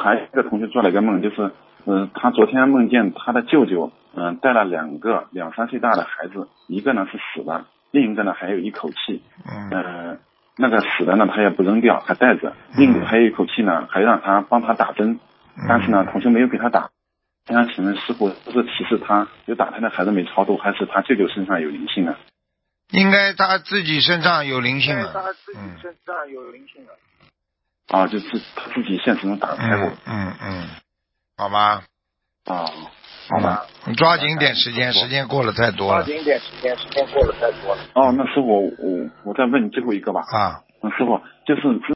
还有一个同学做了一个梦，就是他昨天梦见他的舅舅带了2个2、3岁大的孩子，一个呢是死的，另一个呢还有一口气。那个死的呢他也不扔掉，还带着，另一个还有一口气呢还让他帮他打针，但是呢同学没有给他打。想请问师傅，是提示他有打胎的孩子没超度，还是他舅舅身上有灵性呢？ 应该他自己身上有灵性了。 啊，就是他自己现实中打胎过。 好吧。 好吧。 你抓紧点时间，时间过了太多了。 哦，那师傅，我再问你最后一个吧。 啊。 师傅，就是